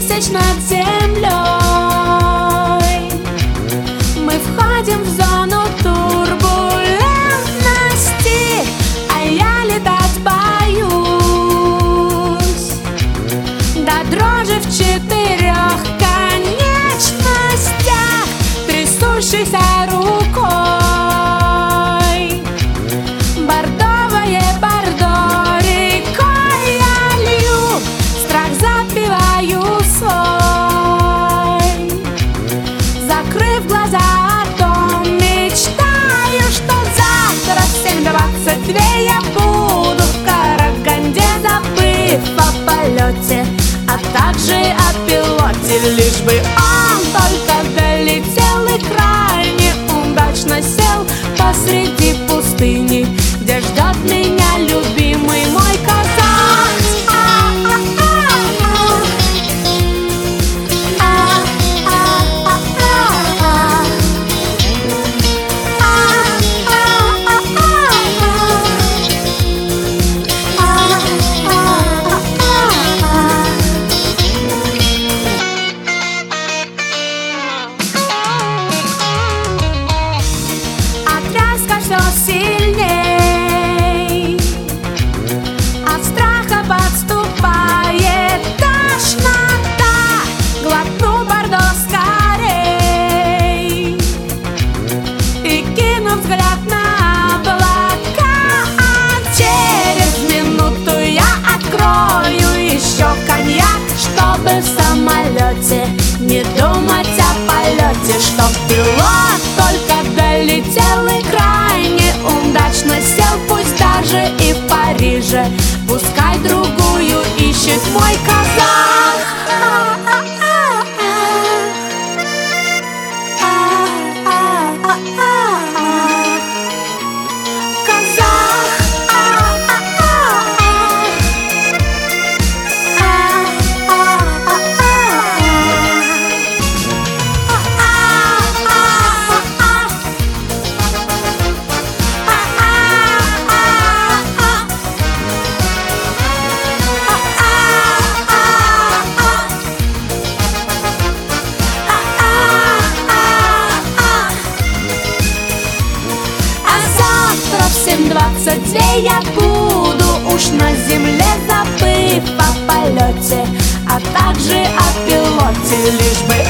тысяч над землей. Мы входим в зону турбулентности, а я летать боюсь. До дрожи в 4 конечностях, трясущейся рукой. Бордовое бордо рекой я лью, страх запиваю свой. Закрыв глаза, о том мечтаю, что завтра в 7:22 я буду в Караганде, забыв о полете, а также о пилоте. Лишь бы он только долетел и крайне удачно сел посреди пустыни, где ждет меня любимый мой казах. Все сильней, от страха подступает тошнота. Глотну бордо скорей и кину взгляд на облака, а через минуту я открою еще коньяк, чтобы в самолете не думать о полете, чтоб пилот только долетел и крайне удачно сел, пусть даже и в Париже, пускай другую ищет мой казах. В 7:22 я буду уж на земле, забыв о полете, а также о пилоте. Лишь бы